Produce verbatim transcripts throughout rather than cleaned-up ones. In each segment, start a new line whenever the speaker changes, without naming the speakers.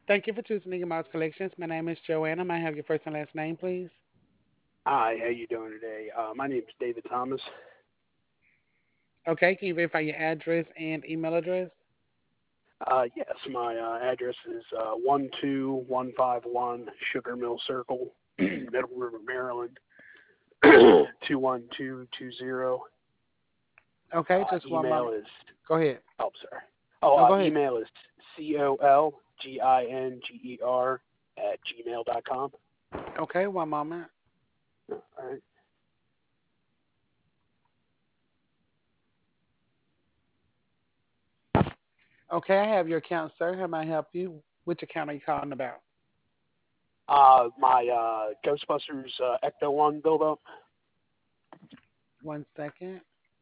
Thank you for choosing Eagle Mouse Collections. My name is Joanna. May I have your first and last name, please?
Hi, how you doing today? Uh, my name is David Thomas.
Okay, can you verify your address and email address?
Uh, yes, my uh, address is uh, one two one five one Sugar Mill Circle, Middle River, Maryland, two one two two zero.
Okay,
Uh,
just one
email
moment.
is,
Go ahead.
oh, sorry. Oh,
No,
uh,
go ahead.
email is C O L G I N G E R at gmail dot com.
Okay, one moment.
All right.
Okay, I have your account, sir. How may I help you? Which account are you calling about?
Uh, my uh, Ghostbusters uh, Ecto one build up.
One second.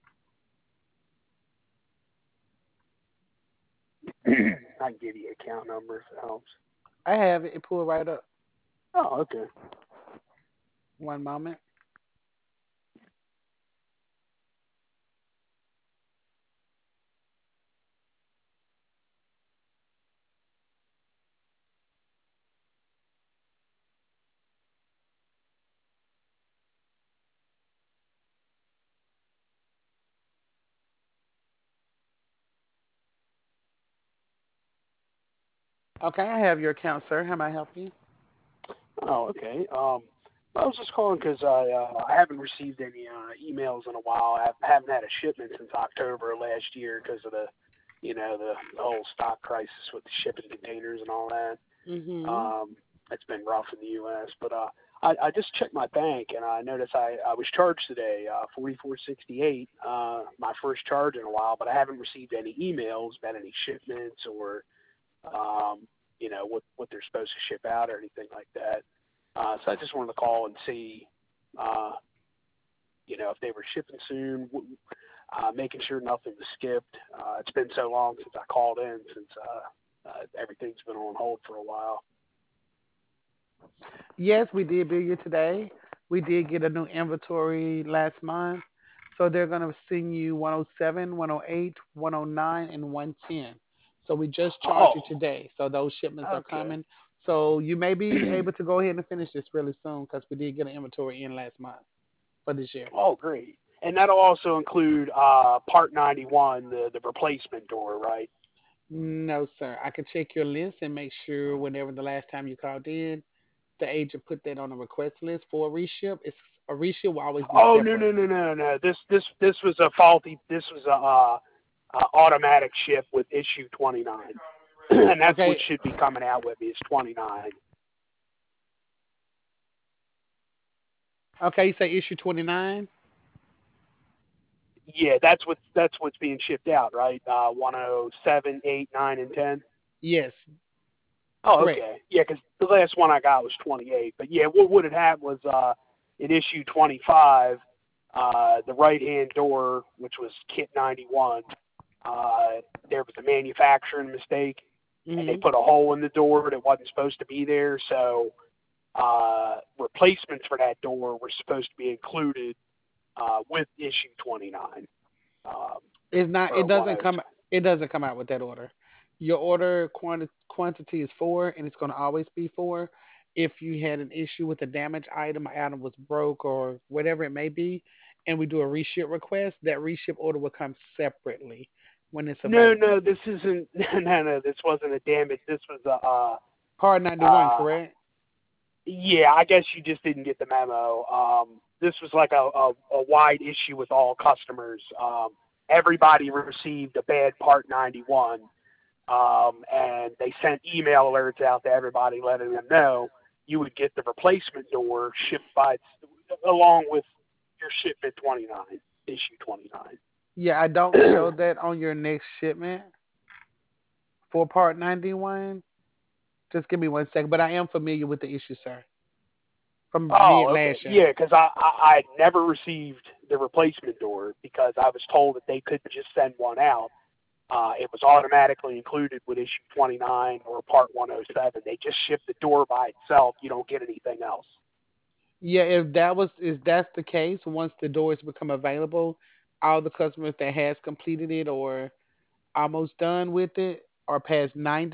I can give you account number if it helps.
I have it. It pulled right up.
Oh, okay.
One moment. Okay, I have your account, sir. How may I help you?
Oh, okay. Um, I was just calling because I uh, I haven't received any uh, emails in a while. I haven't had a shipment since October last year because of the, you know, the, the whole stock crisis with the shipping containers and all that.
Mm-hmm.
Um, it's been rough in the U S. But uh, I, I just checked my bank and I noticed I, I was charged today uh, forty four sixty eight, uh, my first charge in a while. But I haven't received any emails about any shipments or um, you know, what what they're supposed to ship out or anything like that. Uh, so I just wanted to call and see, uh, you know, if they were shipping soon, uh, making sure nothing was skipped. Uh, it's been so long since I called in, since uh, uh, everything's been on hold for a while.
Yes, we did bill you today. We did get a new inventory last month. So they're going to send you one oh seven, one oh eight, one oh nine, and one ten. So we just charged you
Oh,
today. So those shipments are
okay.
coming. So you may be able to go ahead and finish this really soon because we did get an inventory in last month for this year.
Oh, great. And that'll also include uh, Part ninety-one, the the replacement door, right?
No, sir. I can check your list and make sure whenever the last time you called in, the agent put that on a request list for a reship. It's a reship will always be
Oh, no,
separate.
no, no, no, no. This this this was a faulty. This was a uh, uh, automatic ship with issue twenty-nine, and that's what
Okay.
should be coming out with me is twenty-nine.
Okay, you say issue twenty-nine?
Yeah, that's what that's what's being shipped out, right? Uh, one oh seven, eight, nine, and ten.
Yes,
Oh,
correct.
okay. Yeah, because the last one I got was twenty-eight. But yeah, what would it have was uh, in issue twenty-five, uh, the right-hand door, which was kit ninety-one. Uh, there was a manufacturing mistake, and they
Hmm.
put a hole in the door that wasn't supposed to be there. So uh, replacements for that door were supposed to be included uh, with issue twenty-nine, um,
It's not. It
or
doesn't come.
one oh seven.
It doesn't come out with that order. Your order quanti- quantity is four, and it's going to always be four. If you had an issue with a damaged item, an item was broke, or whatever it may be, and we do a reship request, that reship order will come separately when it's
No,
available.
no, this isn't. No, no, no, this wasn't a damage. This was a. Uh,
Part ninety-one,
uh,
correct?
yeah, I guess you just didn't get the memo. Um, this was like a, a, a wide issue with all customers. Um, everybody received a bad part ninety-one, um, and they sent email alerts out to everybody letting them know you would get the replacement door shipped by along with your shipment twenty-nine, issue twenty-nine.
Yeah, I don't show that on your next shipment for part ninety-one. Just give me one second, but I am familiar with the issue, sir, from mid
Oh, okay.
last year.
Yeah, because I, I I had never received the replacement door because I was told that they couldn't just send one out. Uh, it was automatically included with issue twenty-nine or part one oh seven. They just ship the door by itself. You don't get anything else.
Yeah, if that was if that's the case, once the doors become available, all the customers that has completed it or almost done with it or past ninety,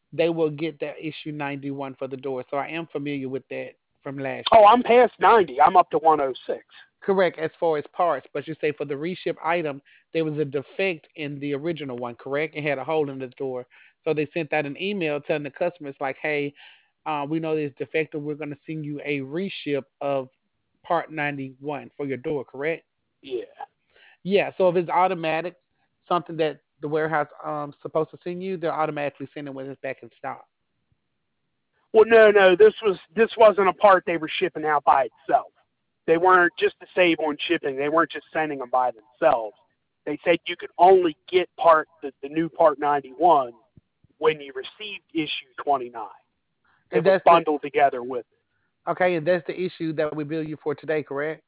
they will get that issue ninety-one for the door. So I am familiar with that from last
Oh,
year.
I'm past ninety. I'm up to one oh six.
Correct, as far as parts, but you say for the reship item, there was a defect in the original one, correct? It had a hole in the door. So they sent out an email telling the customers like, hey, uh, we know this defective. We're going to send you a reship of part ninety-one for your door, correct?
Yeah.
Yeah, so if it's automatic, something that the warehouse um supposed to send you, they'll automatically send it when it's back in stock.
Well, no, no. This was this wasn't a part they were shipping out by itself. They weren't just to save on shipping. They weren't just sending them by themselves. They said you could only get part the, the new part ninety-one when you received issue twenty-nine. It
And
was
that's the
bundled together with it.
okay, and that's the issue that we bill you for today, correct?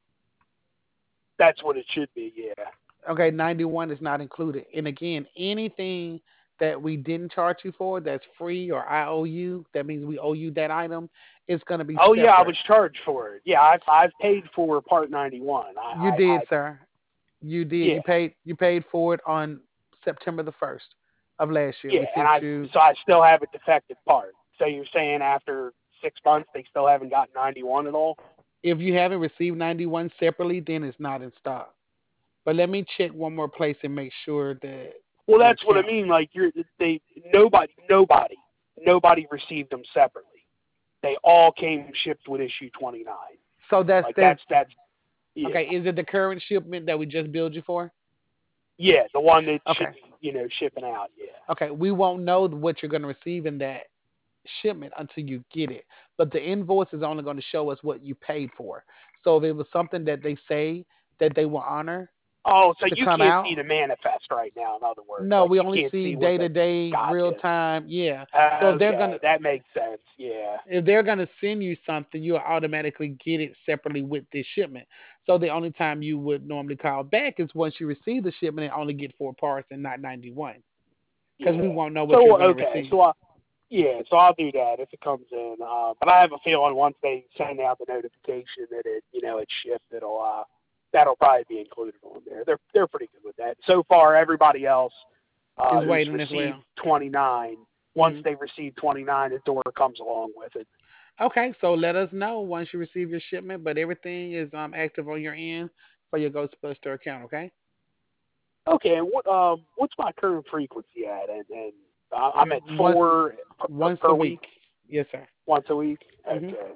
That's what it should be. Yeah.
Okay, ninety-one is not included. And again, anything that we didn't charge you for that's free or I O U, that means we owe you that item, it's going to be
Oh yeah, I was
separate.
charged for it. Yeah, I've I've paid for part ninety-one. I
You
I, I
did, sir. You did.
yeah
You paid you paid for it on September the first of last year.
yeah,
We
and
sent
I
you
so I still have a defective part. So you're saying after six months they still haven't got ninety-one at all?
if you haven't received ninety-one separately, then it's not in stock. But let me check one more place and make sure that
Well,
your
that's what I
account.
mean. Like you're they nobody nobody nobody received them separately. They all came shipped with issue twenty-nine.
So that's
Like
that's
that's that's yeah
okay. Is it the current shipment that we just billed you for?
yeah the one that should
Okay.
be you know shipping out. Yeah.
Okay. We won't know what you're going to receive in that shipment until you get it. But the invoice is only going to show us what you paid for. So if it was something that they say that they will honor
Oh, so
to
you
come
can't see
out,
the manifest right now. In other words,
no,
like
we
you
only
can't
see
see what
day
the
to day, real
gotcha.
time. Yeah. So if they're
Okay,
gonna
that makes sense. Yeah.
if they're gonna send you something, you'll automatically get it separately with this shipment. So the only time you would normally call back is once you receive the shipment and only get four parts and not ninety-one, because we
Yeah.
won't know what you're
So
gonna
okay,
receive.
so I, yeah, so I'll do that if it comes in. Uh, but I have a feeling once they send out the notification that it, you know, it's shipped, it'll uh, that'll probably be included on there. They're they're pretty good with that. So far, everybody else uh,
Is
who's
waiting as
received
well.
twenty-nine, once
Hmm.
they receive twenty-nine, the door comes along with it.
Okay, so let us know once you receive your shipment, but everything is um active on your end for your Ghostbuster account. Okay.
Okay, and what um what's my current frequency at? And and uh, I'm at
Once
four per, per,
once a
per
week.
week,
Yes, sir.
once a week.
Hmm.
Okay.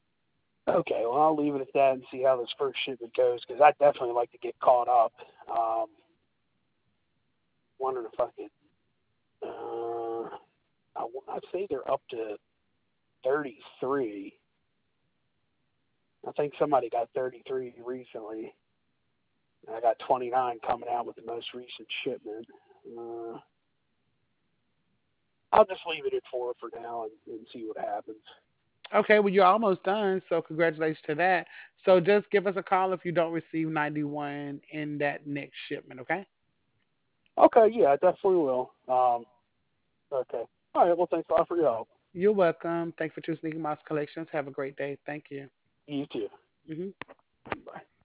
Okay, well, I'll leave it at that and see how this first shipment goes because I'd definitely like to get caught up. Um, wondering if I could. Uh, I, I'd say they're up to thirty-three. I think somebody got thirty-three recently. And I got twenty-nine coming out with the most recent shipment. Uh, I'll just leave it at four for now and, and see what happens.
Okay, well you're almost done, so congratulations to that. So just give us a call if you don't receive ninety-one in that next shipment. Okay.
Okay, yeah, I definitely will. Um, okay. All right, well, thanks a lot for your help.
You're welcome. Thanks for choosing Sneaky Mouse Collections. Have a great day. Thank you.
You too.
Hmm.
Bye.